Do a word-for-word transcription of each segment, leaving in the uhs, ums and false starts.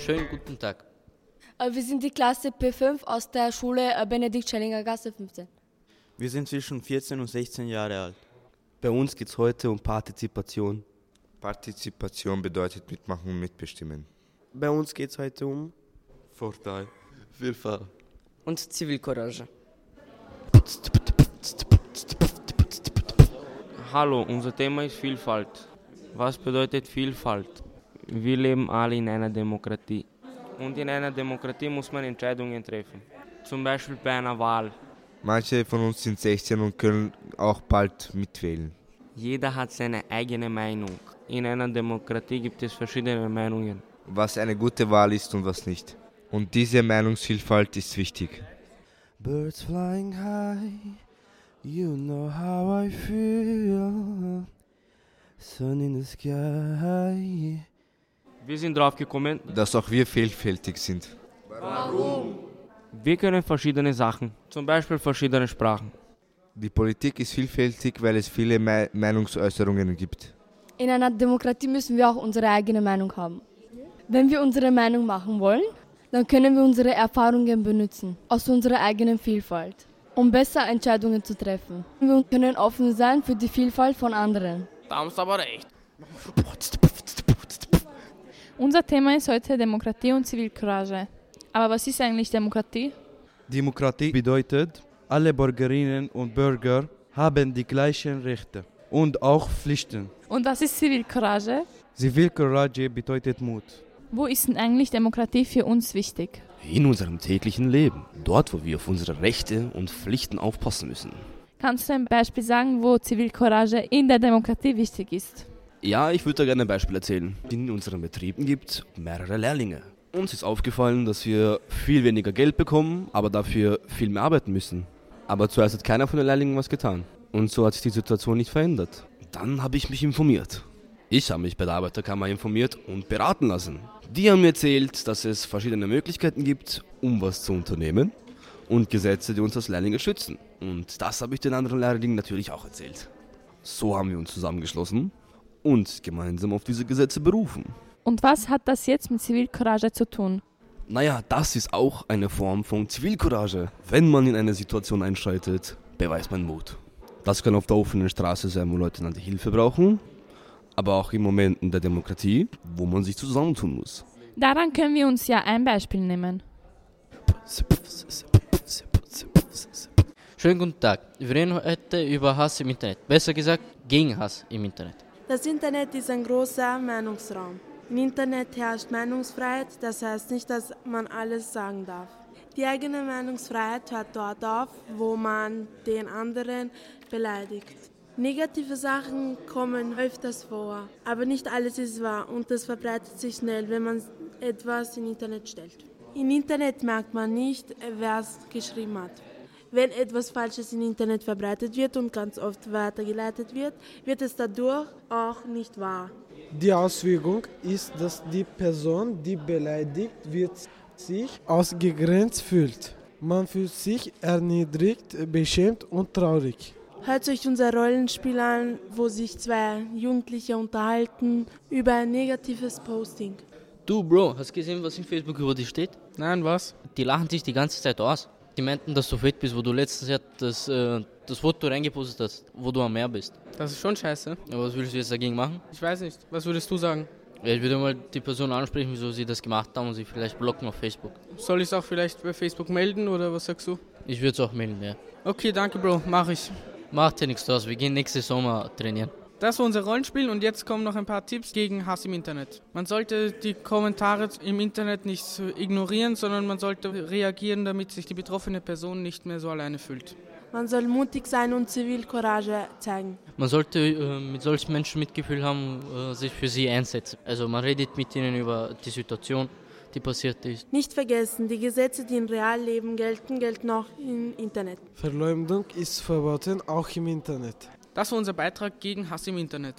Schönen guten Tag. Wir sind die Klasse P fünf aus der Schule Benedikt-Schellinger Gasse fünfzehn. Wir sind zwischen vierzehn und sechzehn Jahre alt. Bei uns geht es heute um Partizipation. Partizipation bedeutet mitmachen und mitbestimmen. Bei uns geht es heute um Vorteil, Vielfalt und Zivilcourage. Hallo, unser Thema ist Vielfalt. Was bedeutet Vielfalt? Wir leben alle in einer Demokratie. Und in einer Demokratie muss man Entscheidungen treffen. Zum Beispiel bei einer Wahl. Manche von uns sind sechzehn und können auch bald mitwählen. Jeder hat seine eigene Meinung. In einer Demokratie gibt es verschiedene Meinungen. Was eine gute Wahl ist und was nicht. Und diese Meinungsvielfalt ist wichtig. Birds flying high, you know how I feel. Sun in the sky. Wir sind drauf gekommen, dass auch wir vielfältig sind. Warum? Wir können verschiedene Sachen, zum Beispiel verschiedene Sprachen. Die Politik ist vielfältig, weil es viele Me- Meinungsäußerungen gibt. In einer Demokratie müssen wir auch unsere eigene Meinung haben. Wenn wir unsere Meinung machen wollen, dann können wir unsere Erfahrungen benutzen, aus unserer eigenen Vielfalt, um besser Entscheidungen zu treffen. Wir können offen sein für die Vielfalt von anderen. Da haben Sie aber recht. Unser Thema ist heute Demokratie und Zivilcourage. Aber was ist eigentlich Demokratie? Demokratie bedeutet, alle Bürgerinnen und Bürger haben die gleichen Rechte und auch Pflichten. Und was ist Zivilcourage? Zivilcourage bedeutet Mut. Wo ist denn eigentlich Demokratie für uns wichtig? In unserem täglichen Leben, dort wo wir auf unsere Rechte und Pflichten aufpassen müssen. Kannst du ein Beispiel sagen, wo Zivilcourage in der Demokratie wichtig ist? Ja, ich würde da gerne ein Beispiel erzählen. In unseren Betrieben gibt es mehrere Lehrlinge. Uns ist aufgefallen, dass wir viel weniger Geld bekommen, aber dafür viel mehr arbeiten müssen. Aber zuerst hat keiner von den Lehrlingen was getan. Und so hat sich die Situation nicht verändert. Dann habe ich mich informiert. Ich habe mich bei der Arbeiterkammer informiert und beraten lassen. Die haben mir erzählt, dass es verschiedene Möglichkeiten gibt, um was zu unternehmen und Gesetze, die uns als Lehrlinge schützen. Und das habe ich den anderen Lehrlingen natürlich auch erzählt. So haben wir uns zusammengeschlossen und gemeinsam auf diese Gesetze berufen. Und was hat das jetzt mit Zivilcourage zu tun? Naja, das ist auch eine Form von Zivilcourage. Wenn man in eine Situation einschreitet, beweist man Mut. Das kann auf der offenen Straße sein, wo Leute einander Hilfe brauchen, aber auch in Momenten der Demokratie, wo man sich zusammentun muss. Daran können wir uns ja ein Beispiel nehmen. Schönen guten Tag. Wir reden heute über Hass im Internet. Besser gesagt, gegen Hass im Internet. Das Internet ist ein großer Meinungsraum. Im Internet herrscht Meinungsfreiheit, das heißt nicht, dass man alles sagen darf. Die eigene Meinungsfreiheit hört dort auf, wo man den anderen beleidigt. Negative Sachen kommen öfters vor, aber nicht alles ist wahr und das verbreitet sich schnell, wenn man etwas im Internet stellt. Im Internet merkt man nicht, wer es geschrieben hat. Wenn etwas Falsches im Internet verbreitet wird und ganz oft weitergeleitet wird, wird es dadurch auch nicht wahr. Die Auswirkung ist, dass die Person, die beleidigt wird, sich ausgegrenzt fühlt. Man fühlt sich erniedrigt, beschämt und traurig. Hört euch unser Rollenspiel an, wo sich zwei Jugendliche unterhalten über ein negatives Posting. Du, Bro, hast du gesehen, was in Facebook über dich steht? Nein, was? Die lachen dich die ganze Zeit aus. Die meinten, dass du fett bist, wo du letztes Jahr das, äh, das Foto reingepostet hast, wo du am Meer bist. Das ist schon scheiße. Aber was willst du jetzt dagegen machen? Ich weiß nicht. Was würdest du sagen? Ja, ich würde mal die Person ansprechen, wieso sie das gemacht haben und sie vielleicht blocken auf Facebook. Soll ich es auch vielleicht bei Facebook melden oder was sagst du? Ich würde es auch melden, ja. Okay, danke, Bro. Mach ich. Macht ja nichts draus. Wir gehen nächste Sommer trainieren. Das war unser Rollenspiel und jetzt kommen noch ein paar Tipps gegen Hass im Internet. Man sollte die Kommentare im Internet nicht ignorieren, sondern man sollte reagieren, damit sich die betroffene Person nicht mehr so alleine fühlt. Man soll mutig sein und Zivilcourage zeigen. Man sollte äh, mit solchen Menschen Mitgefühl haben, äh, sich für sie einsetzen. Also man redet mit ihnen über die Situation, die passiert ist. Nicht vergessen, die Gesetze, die im Realleben gelten, gelten auch im Internet. Verleumdung ist verboten, auch im Internet. Das war unser Beitrag gegen Hass im Internet.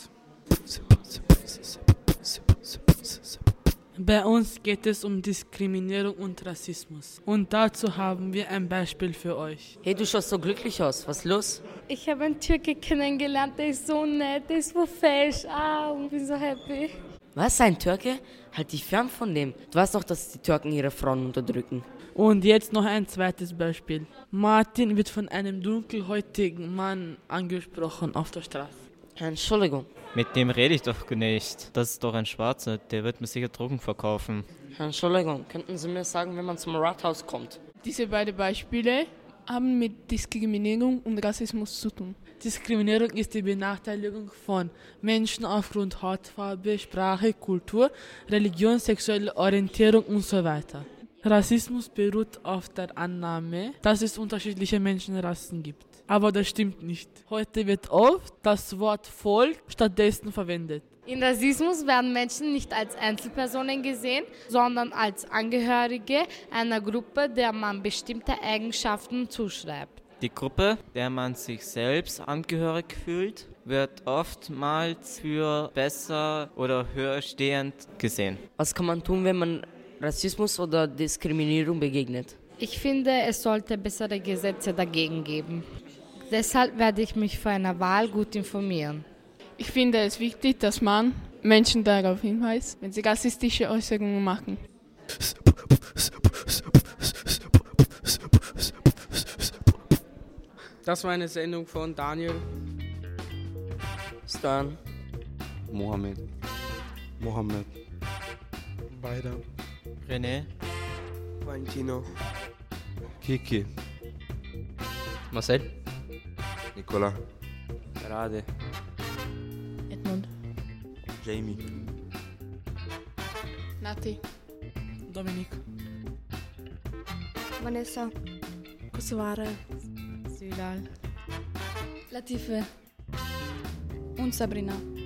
Bei uns geht es um Diskriminierung und Rassismus. Und dazu haben wir ein Beispiel für euch. Hey, du schaust so glücklich aus. Was ist los? Ich habe einen Türke kennengelernt, der ist so nett, der ist so fesch. Ah, ich bin so happy. Was, ein Türke? Halt dich fern von dem. Du weißt doch, dass die Türken ihre Frauen unterdrücken. Und jetzt noch ein zweites Beispiel. Martin wird von einem dunkelhäutigen Mann angesprochen auf der Straße. Entschuldigung. Mit dem rede ich doch nicht. Das ist doch ein Schwarzer, der wird mir sicher Drogen verkaufen. Entschuldigung, könnten Sie mir sagen, wenn man zum Rathaus kommt? Diese beiden Beispiele haben mit Diskriminierung und Rassismus zu tun. Diskriminierung ist die Benachteiligung von Menschen aufgrund Hautfarbe, Sprache, Kultur, Religion, sexuelle Orientierung und so weiter. Rassismus beruht auf der Annahme, dass es unterschiedliche Menschenrassen gibt. Aber das stimmt nicht. Heute wird oft das Wort Volk stattdessen verwendet. In Rassismus werden Menschen nicht als Einzelpersonen gesehen, sondern als Angehörige einer Gruppe, der man bestimmte Eigenschaften zuschreibt. Die Gruppe, der man sich selbst angehörig fühlt, wird oftmals für besser oder höher stehend gesehen. Was kann man tun, wenn man Rassismus oder Diskriminierung begegnet? Ich finde, es sollte bessere Gesetze dagegen geben. Deshalb werde ich mich vor einer Wahl gut informieren. Ich finde es wichtig, dass man Menschen darauf hinweist, wenn sie rassistische Äußerungen machen. Das war eine Sendung von Daniel, Stan, Mohammed, Mohammed, Beida, René, Valentino, Kiki, Marcel, Nicola, Rade, Edmund, Jamie, Nati, Dominik, Vanessa, Kosovare, Sülal, Latife und Sabrina.